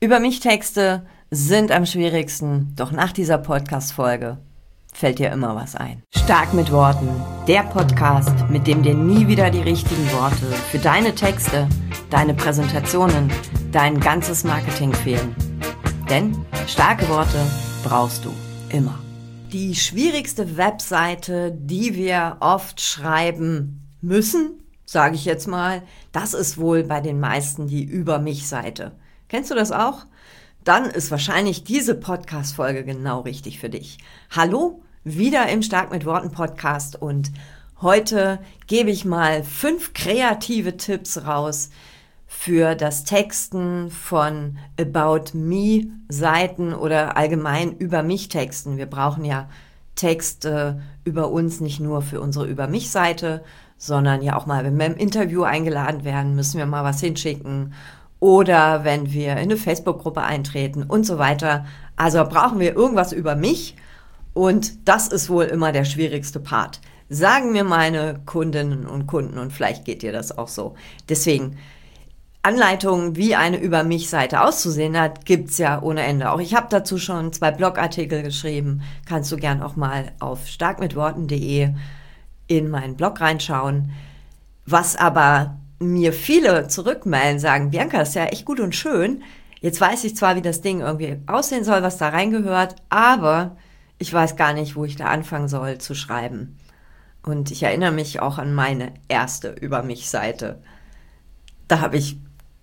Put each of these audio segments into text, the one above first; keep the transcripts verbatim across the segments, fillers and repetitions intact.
Über mich Texte sind am schwierigsten, doch nach dieser Podcast-Folge fällt dir immer was ein. Stark mit Worten, der Podcast, mit dem dir nie wieder die richtigen Worte für deine Texte, deine Präsentationen, dein ganzes Marketing fehlen. Denn starke Worte brauchst du immer. Die schwierigste Webseite, die wir oft schreiben müssen, sage ich jetzt mal, das ist wohl bei den meisten die Über mich-Seite. Kennst du das auch? Dann ist wahrscheinlich diese Podcast-Folge genau richtig für dich. Hallo, wieder im Stark mit Worten Podcast und heute gebe ich mal fünf kreative Tipps raus für das Texten von About Me Seiten oder allgemein über mich Texten. Wir brauchen ja Texte über uns nicht nur für unsere Über mich Seite, sondern ja auch mal, wenn wir im Interview eingeladen werden, müssen wir mal was hinschicken. Oder wenn wir in eine Facebook-Gruppe eintreten und so weiter. Also brauchen wir irgendwas über mich und das ist wohl immer der schwierigste Part. Sagen mir meine Kundinnen und Kunden und vielleicht geht dir das auch so. Deswegen, Anleitungen, wie eine Über mich-Seite auszusehen hat, gibt's ja ohne Ende. Auch ich habe dazu schon zwei Blogartikel geschrieben. Kannst du gern auch mal auf stark mit worten punkt de in meinen Blog reinschauen. Was aber mir viele zurückmelden, sagen, Bianca, das ist ja echt gut und schön. Jetzt weiß ich zwar, wie das Ding irgendwie aussehen soll, was da reingehört, aber ich weiß gar nicht, wo ich da anfangen soll zu schreiben. Und ich erinnere mich auch an meine erste Über mich-Seite. Da habe ich,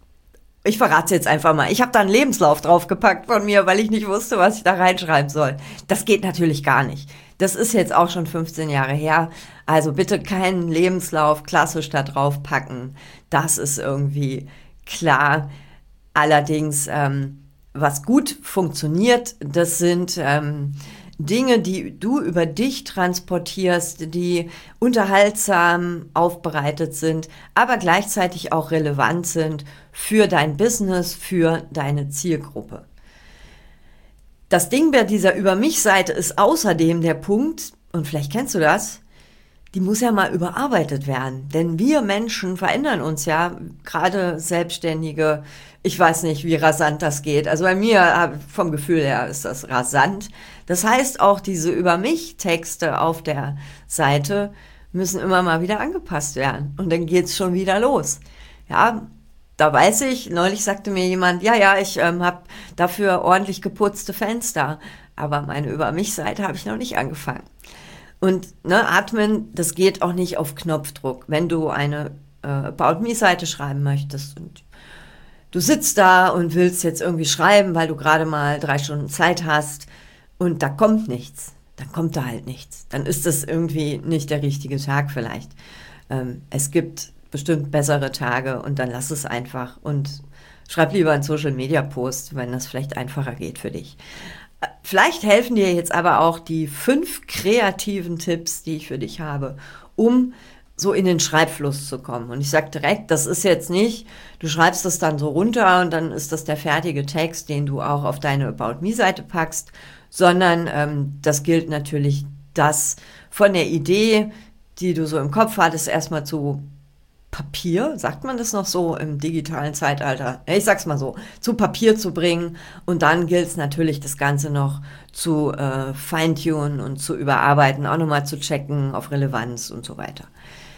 ich verrate es jetzt einfach mal, ich habe da einen Lebenslauf draufgepackt von mir, weil ich nicht wusste, was ich da reinschreiben soll. Das geht natürlich gar nicht. Das ist jetzt auch schon fünfzehn Jahre her. Also bitte keinen Lebenslauf klassisch da drauf packen. Das ist irgendwie klar. Allerdings, ähm, was gut funktioniert, das sind ähm, Dinge, die du über dich transportierst, die unterhaltsam aufbereitet sind, aber gleichzeitig auch relevant sind für dein Business, für deine Zielgruppe. Das Ding bei dieser Über mich-Seite ist außerdem der Punkt, und vielleicht kennst du das, die muss ja mal überarbeitet werden. Denn wir Menschen verändern uns ja, gerade Selbstständige. Ich weiß nicht, wie rasant das geht. Also bei mir, vom Gefühl her, ist das rasant. Das heißt, auch diese Über mich-Texte auf der Seite müssen immer mal wieder angepasst werden. Und dann geht's schon wieder los. Ja, da weiß ich, neulich sagte mir jemand, ja, ja, ich ähm, habe dafür ordentlich geputzte Fenster, aber meine Über mich-Seite habe ich noch nicht angefangen. Und ne, Atmen, das geht auch nicht auf Knopfdruck. Wenn du eine äh, About Me-Seite schreiben möchtest und du sitzt da und willst jetzt irgendwie schreiben, weil du gerade mal drei Stunden Zeit hast und da kommt nichts, dann kommt da halt nichts. Dann ist das irgendwie nicht der richtige Tag vielleicht. Ähm, es gibt bestimmt bessere Tage und dann lass es einfach und schreib lieber einen Social-Media-Post, wenn das vielleicht einfacher geht für dich. Vielleicht helfen dir jetzt aber auch die fünf kreativen Tipps, die ich für dich habe, um so in den Schreibfluss zu kommen. Und ich sage direkt, das ist jetzt nicht, du schreibst das dann so runter und dann ist das der fertige Text, den du auch auf deine About Me-Seite packst, sondern ähm, das gilt natürlich, das von der Idee, die du so im Kopf hattest, erstmal zu Papier, sagt man das noch so im digitalen Zeitalter? Ich sag's mal so, zu Papier zu bringen und dann gilt es natürlich, das Ganze noch zu äh, feintunen und zu überarbeiten, auch nochmal zu checken auf Relevanz und so weiter.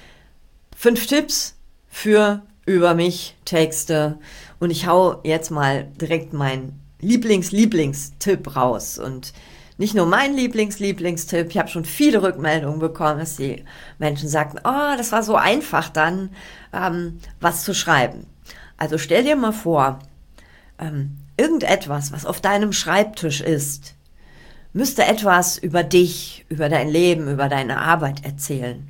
Fünf Tipps für Über mich Texte und ich hau jetzt mal direkt meinen Lieblings-Lieblings-Tipp raus und nicht nur mein Lieblings-Lieblingstipp, ich habe schon viele Rückmeldungen bekommen, dass die Menschen sagten, oh, das war so einfach dann, ähm, was zu schreiben. Also stell dir mal vor, ähm, irgendetwas, was auf deinem Schreibtisch ist, müsste etwas über dich, über dein Leben, über deine Arbeit erzählen.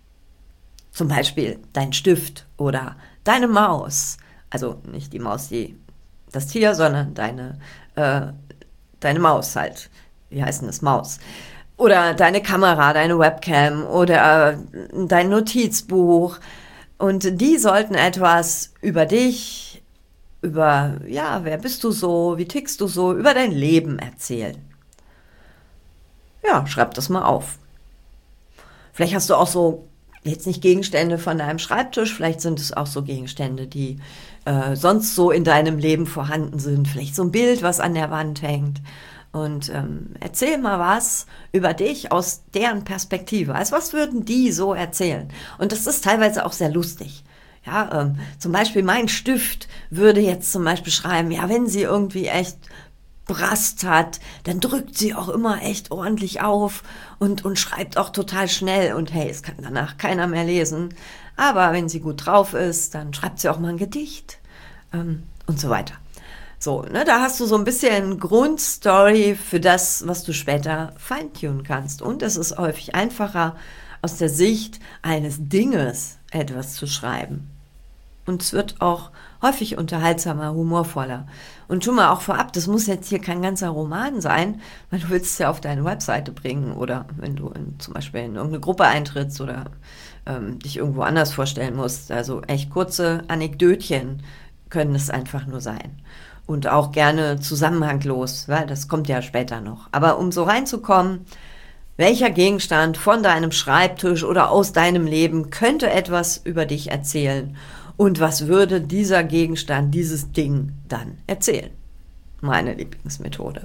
Zum Beispiel dein Stift oder deine Maus. Also nicht die Maus, die das Tier, sondern deine, äh, deine Maus halt. Wie heißt denn das? Maus. Oder deine Kamera, deine Webcam oder äh, dein Notizbuch. Und die sollten etwas über dich, über, ja, wer bist du so, wie tickst du so, über dein Leben erzählen. Ja, schreib das mal auf. Vielleicht hast du auch so jetzt nicht Gegenstände von deinem Schreibtisch, vielleicht sind es auch so Gegenstände, die äh, sonst so in deinem Leben vorhanden sind. Vielleicht so ein Bild, was an der Wand hängt. Und ähm, erzähl mal was über dich aus deren Perspektive. Also was würden die so erzählen? Und das ist teilweise auch sehr lustig. Ja, ähm, zum Beispiel mein Stift würde jetzt zum Beispiel schreiben, ja, wenn sie irgendwie echt Brast hat, dann drückt sie auch immer echt ordentlich auf und, und schreibt auch total schnell. Und hey, es kann danach keiner mehr lesen. Aber wenn sie gut drauf ist, dann schreibt sie auch mal ein Gedicht ähm, und so weiter. So, ne, da hast du so ein bisschen Grundstory für das, was du später feintunen kannst. Und es ist häufig einfacher, aus der Sicht eines Dinges etwas zu schreiben. Und es wird auch häufig unterhaltsamer, humorvoller. Und schon mal auch vorab, das muss jetzt hier kein ganzer Roman sein, weil du willst es ja auf deine Webseite bringen oder wenn du in, zum Beispiel in irgendeine Gruppe eintrittst oder ähm, dich irgendwo anders vorstellen musst. Also echt kurze Anekdötchen können es einfach nur sein. Und auch gerne zusammenhanglos, weil das kommt ja später noch. Aber um so reinzukommen, welcher Gegenstand von deinem Schreibtisch oder aus deinem Leben könnte etwas über dich erzählen? Und was würde dieser Gegenstand, dieses Ding dann erzählen? Meine Lieblingsmethode.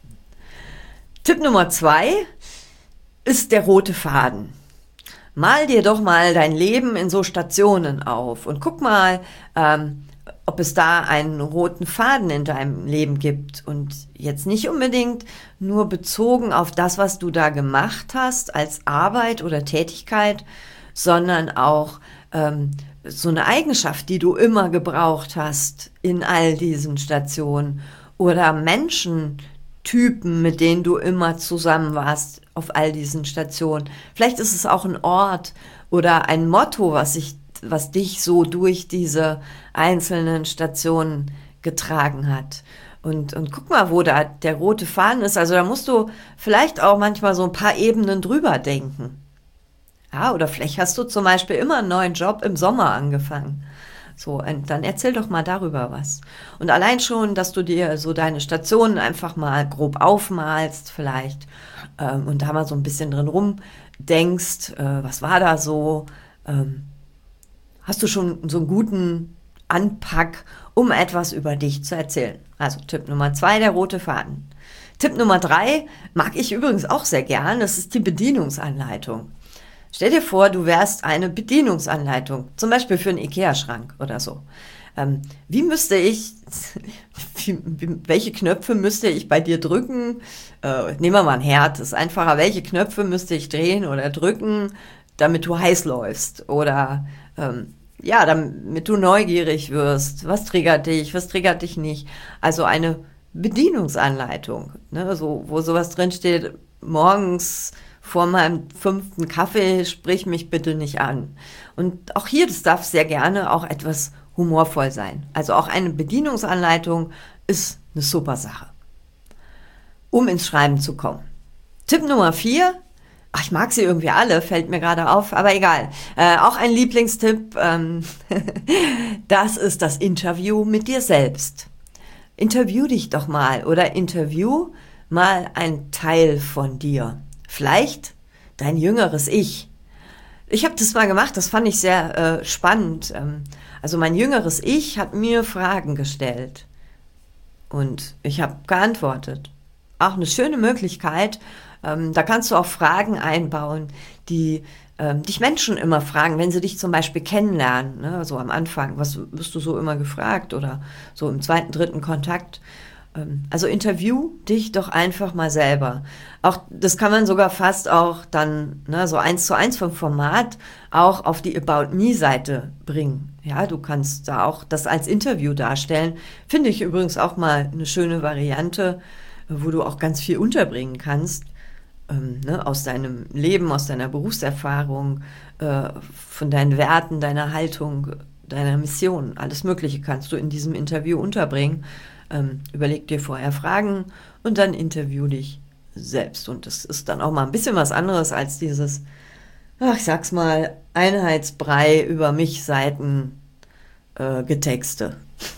Tipp Nummer zwei ist der rote Faden. Mal dir doch mal dein Leben in so Stationen auf und guck mal, ähm, ob es da einen roten Faden in deinem Leben gibt und jetzt nicht unbedingt nur bezogen auf das, was du da gemacht hast als Arbeit oder Tätigkeit, sondern auch ähm, so eine Eigenschaft, die du immer gebraucht hast in all diesen Stationen oder Menschentypen, mit denen du immer zusammen warst auf all diesen Stationen. Vielleicht ist es auch ein Ort oder ein Motto, was sich was dich so durch diese einzelnen Stationen getragen hat. Und, und guck mal, wo da der rote Faden ist. Also da musst du vielleicht auch manchmal so ein paar Ebenen drüber denken. Ja, oder vielleicht hast du zum Beispiel immer einen neuen Job im Sommer angefangen. So, und dann erzähl doch mal darüber was. Und allein schon, dass du dir so deine Stationen einfach mal grob aufmalst vielleicht ähm, und da mal so ein bisschen drin rumdenkst, äh, was war da so, ähm, hast du schon so einen guten Anpack, um etwas über dich zu erzählen. Also Tipp Nummer zwei, der rote Faden. Tipp Nummer drei mag ich übrigens auch sehr gern, das ist die Bedienungsanleitung. Stell dir vor, du wärst eine Bedienungsanleitung, zum Beispiel für einen Ikea-Schrank oder so. Ähm, wie müsste ich, wie, welche Knöpfe müsste ich bei dir drücken? Äh, nehmen wir mal ein Herd, das ist einfacher. Welche Knöpfe müsste ich drehen oder drücken, damit du heiß läufst? Oder ähm, ja, damit du neugierig wirst. Was triggert dich, was triggert dich nicht? Also eine Bedienungsanleitung, ne, so, wo sowas drinsteht, morgens vor meinem fünften Kaffee, sprich mich bitte nicht an. Und auch hier, das darf sehr gerne auch etwas humorvoll sein. Also auch eine Bedienungsanleitung ist eine super Sache, um ins Schreiben zu kommen. Tipp Nummer vier, ach, ich mag sie irgendwie alle, fällt mir gerade auf, aber egal. Äh, auch ein Lieblingstipp, ähm, das ist das Interview mit dir selbst. Interview dich doch mal oder interview mal einen Teil von dir. Vielleicht dein jüngeres Ich. Ich habe das mal gemacht, das fand ich sehr äh, spannend. Ähm, also mein jüngeres Ich hat mir Fragen gestellt und ich habe geantwortet. Auch eine schöne Möglichkeit. Ähm, da kannst du auch Fragen einbauen, die ähm, dich Menschen immer fragen, wenn sie dich zum Beispiel kennenlernen, ne, so am Anfang, was wirst du so immer gefragt oder so im zweiten, dritten Kontakt. Ähm, also interview dich doch einfach mal selber. Auch das kann man sogar fast auch dann ne, so eins zu eins vom Format auch auf die About Me Seite bringen. Ja, du kannst da auch das als Interview darstellen. Finde ich übrigens auch mal eine schöne Variante, wo du auch ganz viel unterbringen kannst. Ähm, ne, aus deinem Leben, aus deiner Berufserfahrung, äh, von deinen Werten, deiner Haltung, deiner Mission. Alles Mögliche kannst du in diesem Interview unterbringen. Ähm, überleg dir vorher Fragen und dann interview dich selbst. Und das ist dann auch mal ein bisschen was anderes als dieses, ach, ich sag's mal, Einheitsbrei über mich Seiten äh, Getexte.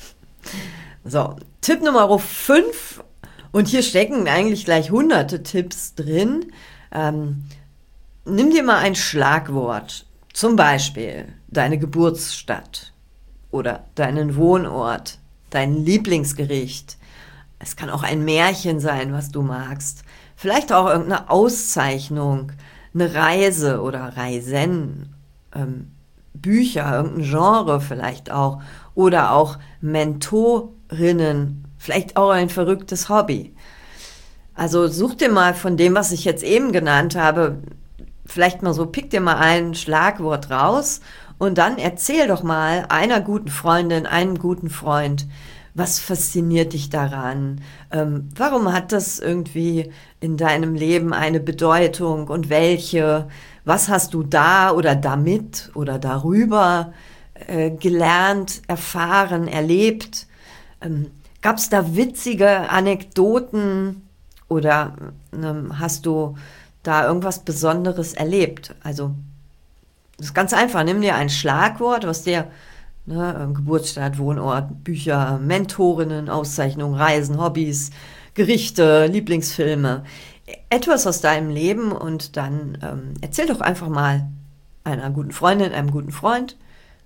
So, Tipp Nummer fünf. Und hier stecken eigentlich gleich hunderte Tipps drin. Ähm, nimm dir mal ein Schlagwort. Zum Beispiel deine Geburtsstadt oder deinen Wohnort, dein Lieblingsgericht. Es kann auch ein Märchen sein, was du magst. Vielleicht auch irgendeine Auszeichnung, eine Reise oder Reisen, ähm, Bücher, irgendein Genre vielleicht auch. Oder auch Mentorinnen, vielleicht auch ein verrücktes Hobby. Also such dir mal von dem, was ich jetzt eben genannt habe, vielleicht mal so, pick dir mal ein Schlagwort raus und dann erzähl doch mal einer guten Freundin, einem guten Freund, was fasziniert dich daran? Ähm, warum hat das irgendwie in deinem Leben eine Bedeutung und welche? Was hast du da oder damit oder darüber äh, gelernt, erfahren, erlebt? Ähm, Gab es da witzige Anekdoten oder ähm, hast du da irgendwas Besonderes erlebt? Also das ist ganz einfach. Nimm dir ein Schlagwort, was dir ne, Geburtsstadt, Wohnort, Bücher, Mentorinnen, Auszeichnungen, Reisen, Hobbys, Gerichte, Lieblingsfilme, etwas aus deinem Leben und dann ähm, erzähl doch einfach mal einer guten Freundin, einem guten Freund,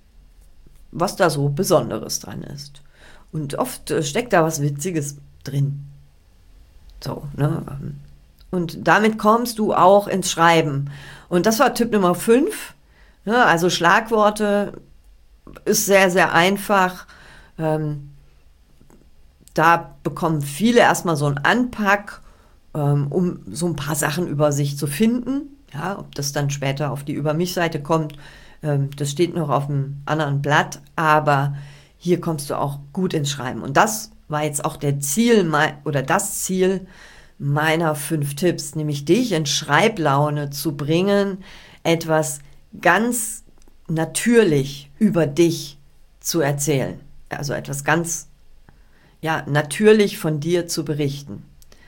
was da so Besonderes dran ist. Und oft äh, steckt da was Witziges drin. So, ne? Und damit kommst du auch ins Schreiben. Und das war Tipp Nummer fünf. Ne? Also Schlagworte ist sehr, sehr einfach. Ähm, da bekommen viele erstmal so einen Anpack, ähm, um so ein paar Sachen über sich zu finden. Ja, ob das dann später auf die Über mich-Seite kommt, ähm, das steht noch auf einem anderen Blatt. Aber hier kommst du auch gut ins Schreiben. Und das war jetzt auch der Ziel oder das Ziel meiner fünf Tipps, nämlich dich in Schreiblaune zu bringen, etwas ganz natürlich über dich zu erzählen. Also etwas ganz, ja, natürlich von dir zu berichten.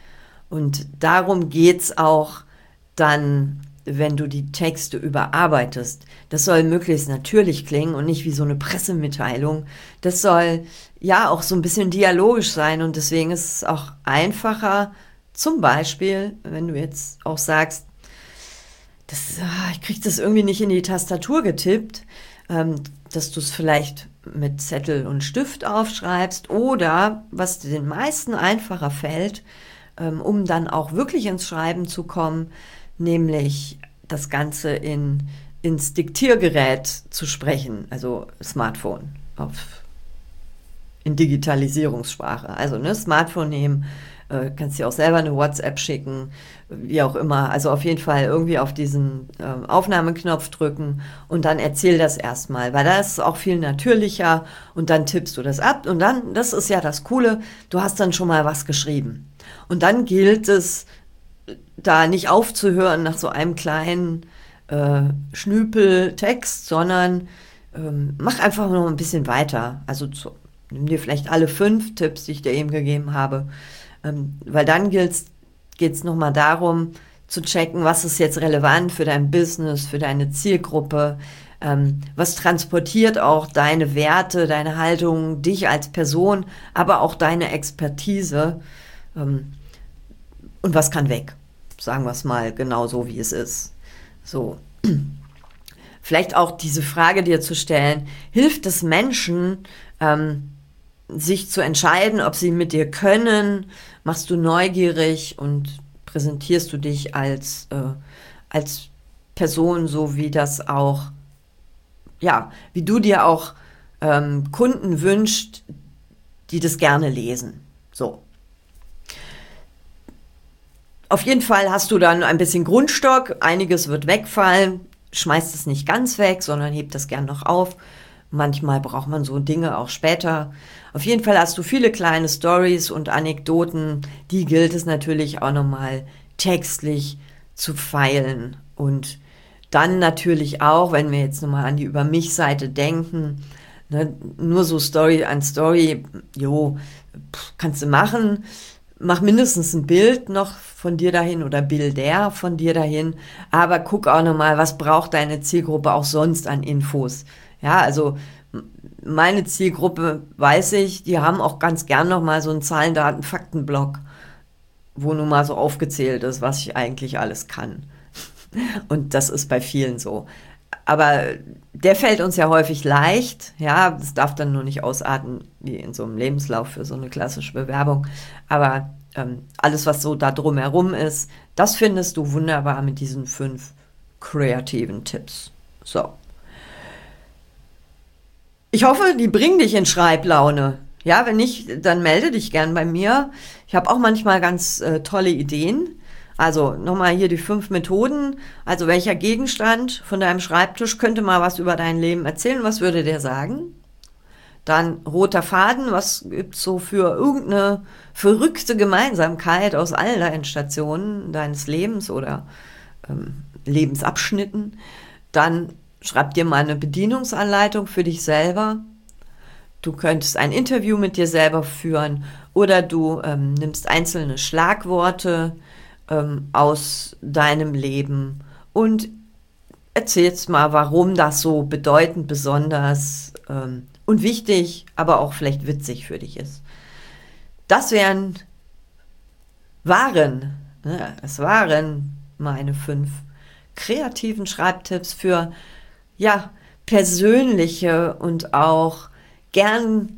Und darum geht's auch dann, wenn du die Texte überarbeitest. Das soll möglichst natürlich klingen und nicht wie so eine Pressemitteilung. Das soll ja auch so ein bisschen dialogisch sein und deswegen ist es auch einfacher, zum Beispiel, wenn du jetzt auch sagst, das, ich kriege das irgendwie nicht in die Tastatur getippt, ähm, dass du es vielleicht mit Zettel und Stift aufschreibst oder, was den meisten einfacher fällt, ähm, um dann auch wirklich ins Schreiben zu kommen, nämlich das Ganze in, ins Diktiergerät zu sprechen, also Smartphone auf, in Digitalisierungssprache. Also ne, Smartphone nehmen, äh, kannst dir auch selber eine WhatsApp schicken, wie auch immer. Also auf jeden Fall irgendwie auf diesen äh, Aufnahmeknopf drücken und dann erzähl das erstmal, weil da ist es auch viel natürlicher und dann tippst du das ab und dann, das ist ja das Coole, du hast dann schon mal was geschrieben. Und dann gilt es, da nicht aufzuhören nach so einem kleinen äh, Schnüpeltext, sondern ähm, mach einfach noch ein bisschen weiter. Also zu, nimm dir vielleicht alle fünf Tipps, die ich dir eben gegeben habe, ähm, weil dann geht es nochmal darum, zu checken, was ist jetzt relevant für dein Business, für deine Zielgruppe, ähm, was transportiert auch deine Werte, deine Haltung, dich als Person, aber auch deine Expertise ähm, und was kann weg. Sagen wir es mal genau so, wie es ist. So. Vielleicht auch diese Frage dir zu stellen, hilft es Menschen, ähm, sich zu entscheiden, ob sie mit dir können? Machst du neugierig und präsentierst du dich als, äh, als Person, so wie das auch, ja, wie du dir auch ähm, Kunden wünschst, die das gerne lesen. So. Auf jeden Fall hast du dann ein bisschen Grundstock, einiges wird wegfallen, schmeißt es nicht ganz weg, sondern hebt das gern noch auf. Manchmal braucht man so Dinge auch später. Auf jeden Fall hast du viele kleine Stories und Anekdoten, die gilt es natürlich auch nochmal textlich zu feilen. Und dann natürlich auch, wenn wir jetzt nochmal an die Über mich-Seite denken, ne, nur so Story an Story, jo, kannst du machen. Mach mindestens ein Bild noch von dir dahin oder Bilder von dir dahin, aber guck auch nochmal, was braucht deine Zielgruppe auch sonst an Infos. Ja, also meine Zielgruppe, weiß ich, die haben auch ganz gern nochmal so einen Zahlen, Daten, Faktenblock, wo nun mal so aufgezählt ist, was ich eigentlich alles kann. Und das ist bei vielen so. aber der fällt uns ja häufig leicht. Ja, das darf dann nur nicht ausarten wie in so einem Lebenslauf für so eine klassische Bewerbung. Aber ähm, alles, was so da drumherum ist, das findest du wunderbar mit diesen fünf kreativen Tipps. So. Ich hoffe, die bringen dich in Schreiblaune. Ja, wenn nicht, dann melde dich gern bei mir. Ich habe auch manchmal ganz äh, tolle Ideen. Also nochmal hier die fünf Methoden. Also welcher Gegenstand von deinem Schreibtisch könnte mal was über dein Leben erzählen? Was würde der sagen? Dann roter Faden. Was gibt es so für irgendeine verrückte Gemeinsamkeit aus all deinen Stationen deines Lebens oder ähm, Lebensabschnitten? Dann schreib dir mal eine Bedienungsanleitung für dich selber. Du könntest ein Interview mit dir selber führen oder du ähm, nimmst einzelne Schlagworte ähm, aus deinem Leben und erzählst mal, warum das so bedeutend, besonders ähm, und wichtig, aber auch vielleicht witzig für dich ist. Das wären, waren, ne, es waren meine fünf kreativen Schreibtipps für ja, persönliche und auch gern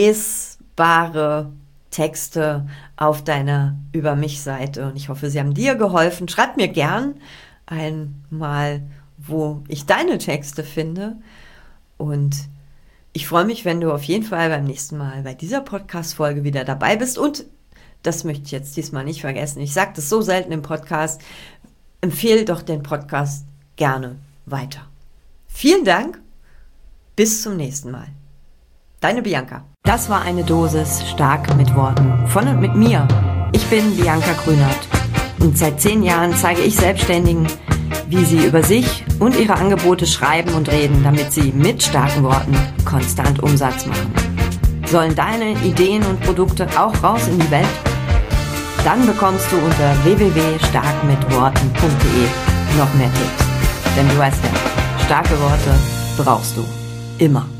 lesbare Texte auf deiner Über mich-Seite. Und ich hoffe, sie haben dir geholfen. Schreib mir gern einmal, wo ich deine Texte finde. Und ich freue mich, wenn du auf jeden Fall beim nächsten Mal bei dieser Podcast-Folge wieder dabei bist. Und das möchte ich jetzt diesmal nicht vergessen. Ich sage das so selten im Podcast. Empfehle doch den Podcast gerne weiter. Vielen Dank, bis zum nächsten Mal. Deine Bianca. Das war eine Dosis stark mit Worten von und mit mir. Ich bin Bianca Grünert und seit zehn Jahren zeige ich Selbstständigen, wie sie über sich und ihre Angebote schreiben und reden, damit sie mit starken Worten konstant Umsatz machen. Sollen deine Ideen und Produkte auch raus in die Welt? Dann bekommst du unter w w w punkt stark mit worten punkt d e noch mehr Tipps. Denn du weißt ja, starke Worte brauchst du immer.